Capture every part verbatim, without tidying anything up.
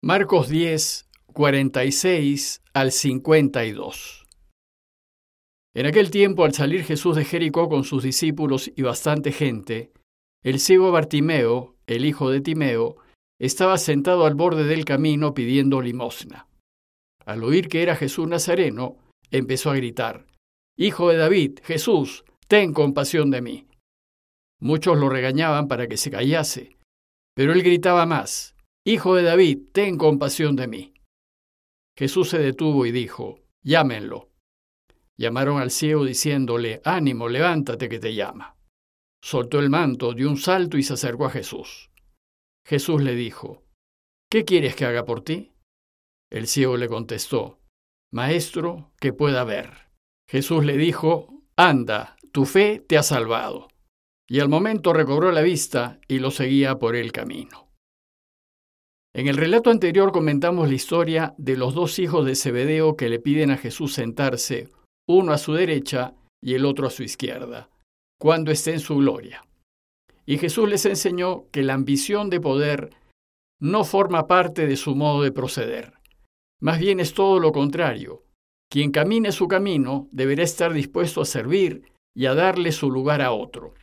Marcos diez, cuarenta y seis al cincuenta y dos. En aquel tiempo, al salir Jesús de Jericó con sus discípulos y bastante gente, el ciego Bartimeo, el hijo de Timeo, estaba sentado al borde del camino pidiendo limosna. Al oír que era Jesús Nazareno, empezó a gritar: «Hijo de David, Jesús, ten compasión de mí». Muchos lo regañaban para que se callase, pero él gritaba más: «Hijo de David, ten compasión de mí». Jesús se detuvo y dijo: «Llámenlo». Llamaron al ciego diciéndole: «Ánimo, levántate que te llama». Soltó el manto, dio un salto y se acercó a Jesús. Jesús le dijo: «¿Qué quieres que haga por ti?» El ciego le contestó: «Maestro, que pueda ver». Jesús le dijo: «Anda, tu fe te ha salvado». Y al momento recobró la vista y lo seguía por el camino. En el relato anterior comentamos la historia de los dos hijos de Zebedeo que le piden a Jesús sentarse, uno a su derecha y el otro a su izquierda, cuando esté en su gloria. Y Jesús les enseñó que la ambición de poder no forma parte de su modo de proceder. Más bien es todo lo contrario. Quien camine su camino deberá estar dispuesto a servir y a darle su lugar a otro.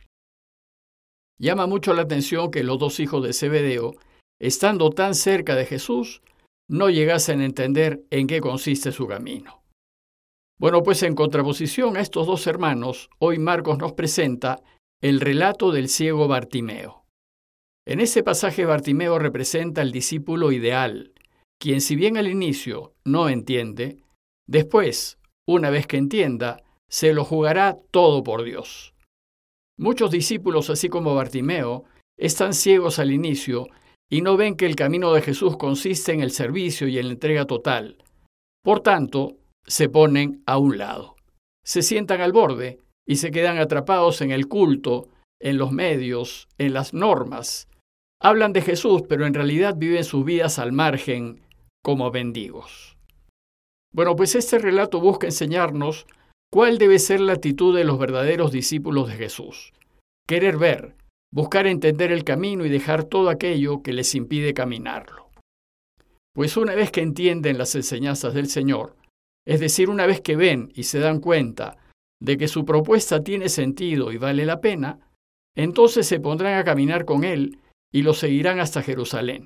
Llama mucho la atención que los dos hijos de Zebedeo, estando tan cerca de Jesús, no llegasen a entender en qué consiste su camino. Bueno, pues en contraposición a estos dos hermanos, hoy Marcos nos presenta el relato del ciego Bartimeo. En ese pasaje Bartimeo representa al discípulo ideal, quien si bien al inicio no entiende, después, una vez que entienda, se lo jugará todo por Dios. Muchos discípulos, así como Bartimeo, están ciegos al inicio y no ven que el camino de Jesús consiste en el servicio y en la entrega total. Por tanto, se ponen a un lado. Se sientan al borde y se quedan atrapados en el culto, en los medios, en las normas. Hablan de Jesús, pero en realidad viven sus vidas al margen como mendigos. Bueno, pues este relato busca enseñarnos cuál debe ser la actitud de los verdaderos discípulos de Jesús. Querer ver, buscar entender el camino y dejar todo aquello que les impide caminarlo. Pues una vez que entienden las enseñanzas del Señor, es decir, una vez que ven y se dan cuenta de que su propuesta tiene sentido y vale la pena, entonces se pondrán a caminar con Él y lo seguirán hasta Jerusalén.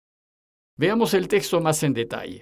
Veamos el texto más en detalle.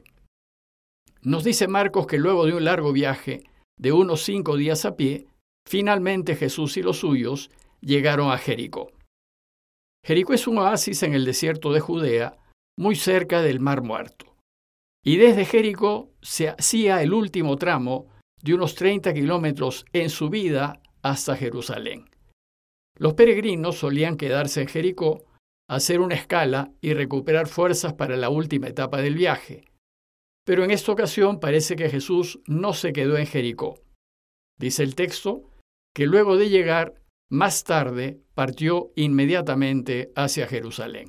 Nos dice Marcos que luego de un largo viaje, de unos cinco días a pie, finalmente Jesús y los suyos llegaron a Jericó. Jericó es un oasis en el desierto de Judea, muy cerca del Mar Muerto. Y desde Jericó se hacía el último tramo de unos treinta kilómetros en subida hasta Jerusalén. Los peregrinos solían quedarse en Jericó, hacer una escala y recuperar fuerzas para la última etapa del viaje. Pero en esta ocasión parece que Jesús no se quedó en Jericó. Dice el texto que luego de llegar, más tarde, partió inmediatamente hacia Jerusalén.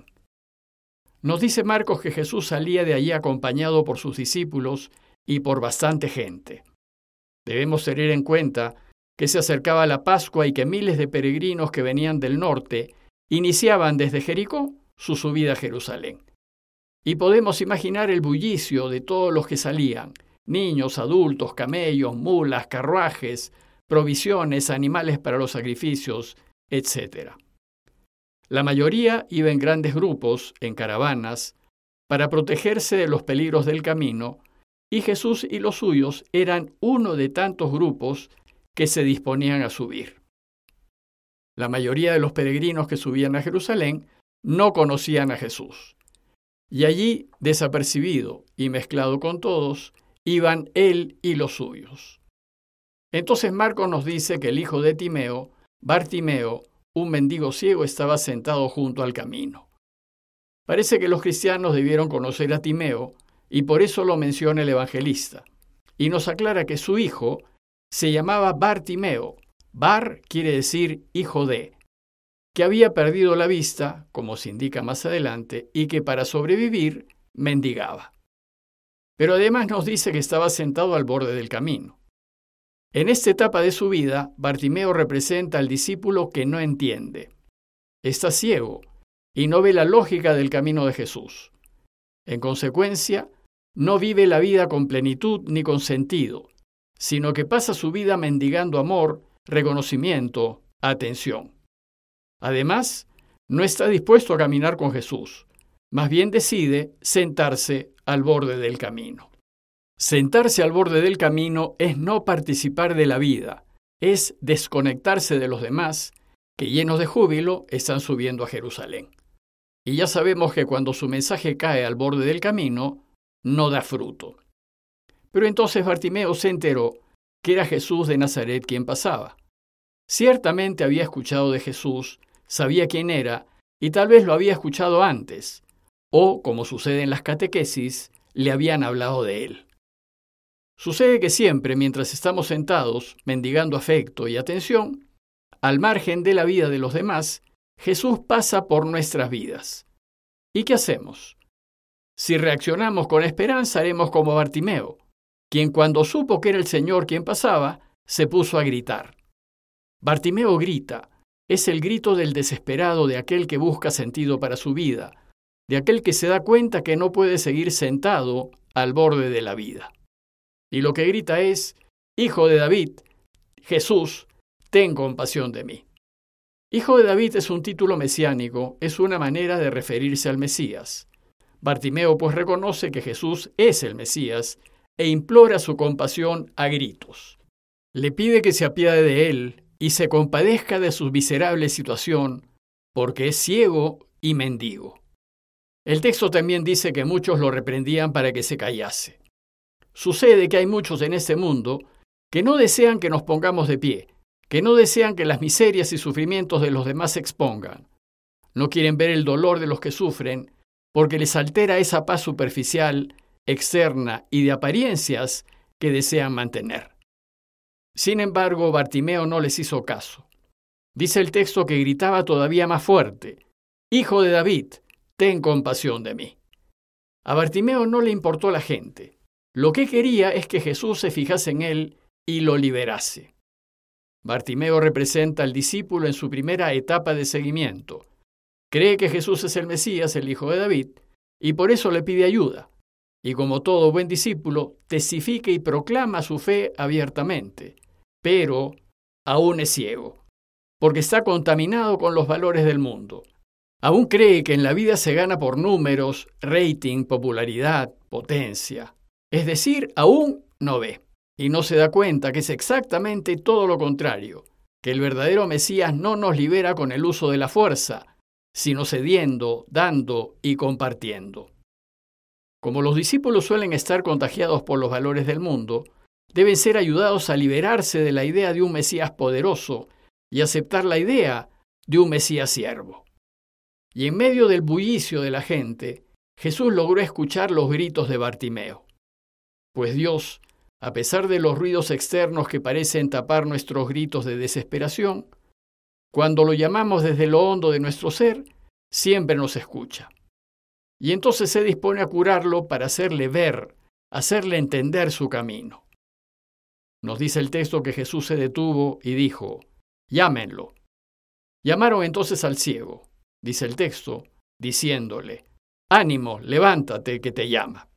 Nos dice Marcos que Jesús salía de allí acompañado por sus discípulos y por bastante gente. Debemos tener en cuenta que se acercaba la Pascua y que miles de peregrinos que venían del norte iniciaban desde Jericó su subida a Jerusalén. Y podemos imaginar el bullicio de todos los que salían: niños, adultos, camellos, mulas, carruajes, provisiones, animales para los sacrificios, etcétera. La mayoría iba en grandes grupos, en caravanas, para protegerse de los peligros del camino, y Jesús y los suyos eran uno de tantos grupos que se disponían a subir. La mayoría de los peregrinos que subían a Jerusalén no conocían a Jesús. Y allí, desapercibido y mezclado con todos, iban él y los suyos. Entonces Marcos nos dice que el hijo de Timeo, Bartimeo, un mendigo ciego, estaba sentado junto al camino. Parece que los cristianos debieron conocer a Timeo y por eso lo menciona el evangelista. Y nos aclara que su hijo se llamaba Bartimeo. Bar quiere decir hijo de, que había perdido la vista, como se indica más adelante, y que para sobrevivir mendigaba. Pero además nos dice que estaba sentado al borde del camino. En esta etapa de su vida, Bartimeo representa al discípulo que no entiende. Está ciego y no ve la lógica del camino de Jesús. En consecuencia, no vive la vida con plenitud ni con sentido, sino que pasa su vida mendigando amor, reconocimiento, atención. Además, no está dispuesto a caminar con Jesús, más bien decide sentarse al borde del camino. Sentarse al borde del camino es no participar de la vida, es desconectarse de los demás que llenos de júbilo están subiendo a Jerusalén. Y ya sabemos que cuando su mensaje cae al borde del camino, no da fruto. Pero entonces Bartimeo se enteró que era Jesús de Nazaret quien pasaba. Ciertamente había escuchado de Jesús, sabía quién era, y tal vez lo había escuchado antes, o, como sucede en las catequesis, le habían hablado de él. Sucede que siempre, mientras estamos sentados, mendigando afecto y atención, al margen de la vida de los demás, Jesús pasa por nuestras vidas. ¿Y qué hacemos? Si reaccionamos con esperanza, haremos como Bartimeo, quien cuando supo que era el Señor quien pasaba, se puso a gritar. Bartimeo grita, es el grito del desesperado de aquel que busca sentido para su vida, de aquel que se da cuenta que no puede seguir sentado al borde de la vida. Y lo que grita es, Hijo de David, Jesús, ten compasión de mí. Hijo de David es un título mesiánico, es una manera de referirse al Mesías. Bartimeo pues reconoce que Jesús es el Mesías e implora su compasión a gritos. Le pide que se apiade de él y se compadezca de su miserable situación, porque es ciego y mendigo. El texto también dice que muchos lo reprendían para que se callase. Sucede que hay muchos en este mundo que no desean que nos pongamos de pie, que no desean que las miserias y sufrimientos de los demás se expongan. No quieren ver el dolor de los que sufren porque les altera esa paz superficial, externa y de apariencias que desean mantener. Sin embargo, Bartimeo no les hizo caso. Dice el texto que gritaba todavía más fuerte, Hijo de David, ten compasión de mí. A Bartimeo no le importó la gente. Lo que quería es que Jesús se fijase en él y lo liberase. Bartimeo representa al discípulo en su primera etapa de seguimiento. Cree que Jesús es el Mesías, el Hijo de David, y por eso le pide ayuda. Y como todo buen discípulo, testifica y proclama su fe abiertamente. Pero aún es ciego, porque está contaminado con los valores del mundo. Aún cree que en la vida se gana por números, rating, popularidad, potencia. Es decir, aún no ve. Y no se da cuenta que es exactamente todo lo contrario, que el verdadero Mesías no nos libera con el uso de la fuerza, sino cediendo, dando y compartiendo. Como los discípulos suelen estar contagiados por los valores del mundo, deben ser ayudados a liberarse de la idea de un Mesías poderoso y aceptar la idea de un Mesías siervo. Y en medio del bullicio de la gente, Jesús logró escuchar los gritos de Bartimeo. Pues Dios, a pesar de los ruidos externos que parecen tapar nuestros gritos de desesperación, cuando lo llamamos desde lo hondo de nuestro ser, siempre nos escucha. Y entonces se dispone a curarlo para hacerle ver, hacerle entender su camino. Nos dice el texto que Jesús se detuvo y dijo, llámenlo. Llamaron entonces al ciego, dice el texto, diciéndole, ánimo, levántate, que te llama.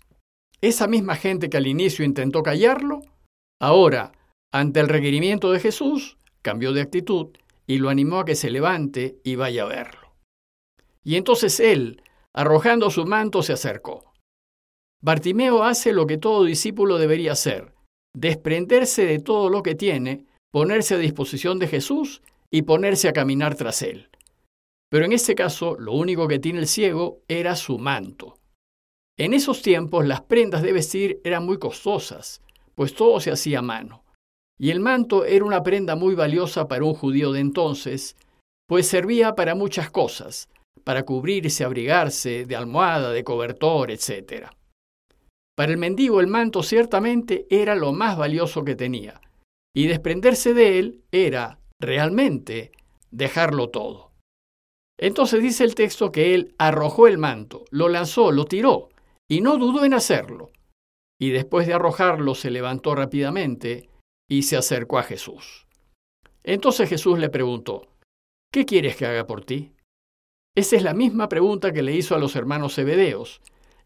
Esa misma gente que al inicio intentó callarlo, ahora, ante el requerimiento de Jesús, cambió de actitud y lo animó a que se levante y vaya a verlo. Y entonces él, arrojando su manto, se acercó. Bartimeo hace lo que todo discípulo debería hacer, desprenderse de todo lo que tiene, ponerse a disposición de Jesús y ponerse a caminar tras él. Pero en este caso, lo único que tiene el ciego era su manto. En esos tiempos las prendas de vestir eran muy costosas, pues todo se hacía a mano. Y el manto era una prenda muy valiosa para un judío de entonces, pues servía para muchas cosas, para cubrirse, abrigarse, de almohada, de cobertor, etcétera. Para el mendigo el manto ciertamente era lo más valioso que tenía, y desprenderse de él era, realmente, dejarlo todo. Entonces dice el texto que él arrojó el manto, lo lanzó, lo tiró, y no dudó en hacerlo. Y después de arrojarlo se levantó rápidamente y se acercó a Jesús. Entonces Jesús le preguntó, ¿qué quieres que haga por ti? Esa es la misma pregunta que le hizo a los hermanos Zebedeos,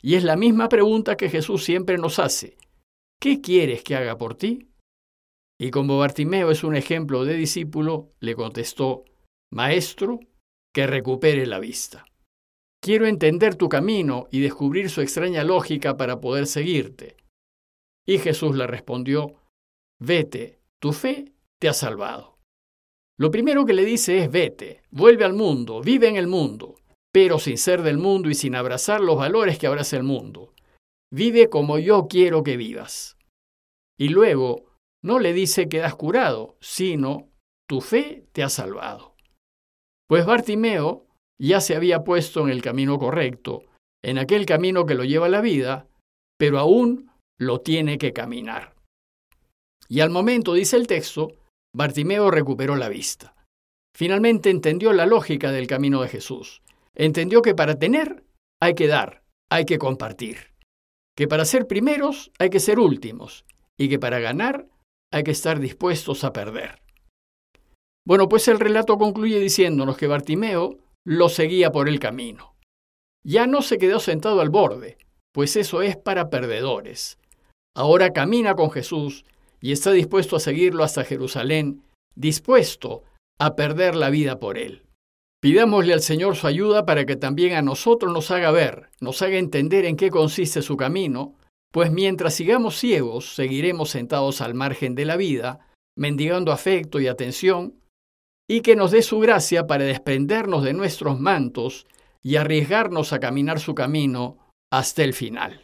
Y es la misma pregunta que Jesús siempre nos hace. ¿Qué quieres que haga por ti? Y como Bartimeo es un ejemplo de discípulo, le contestó, Maestro, que recupere la vista. Quiero entender tu camino y descubrir su extraña lógica para poder seguirte. Y Jesús le respondió, Vete, tu fe te ha salvado. Lo primero que le dice es vete, vuelve al mundo, vive en el mundo, pero sin ser del mundo y sin abrazar los valores que abraza el mundo. Vive como yo quiero que vivas. Y luego no le dice quedas curado, sino tu fe te ha salvado. Pues Bartimeo ya se había puesto en el camino correcto, en aquel camino que lo lleva a la vida, pero aún lo tiene que caminar. Y al momento, dice el texto, Bartimeo recuperó la vista. Finalmente entendió la lógica del camino de Jesús. Entendió que para tener hay que dar, hay que compartir. Que para ser primeros hay que ser últimos. Y que para ganar hay que estar dispuestos a perder. Bueno, pues el relato concluye diciéndonos que Bartimeo lo seguía por el camino. Ya no se quedó sentado al borde, pues eso es para perdedores. Ahora camina con Jesús y está dispuesto a seguirlo hasta Jerusalén, dispuesto a perder la vida por él. Pidámosle al Señor su ayuda para que también a nosotros nos haga ver, nos haga entender en qué consiste su camino, pues mientras sigamos ciegos, seguiremos sentados al margen de la vida, mendigando afecto y atención, y que nos dé su gracia para desprendernos de nuestros mantos y arriesgarnos a caminar su camino hasta el final.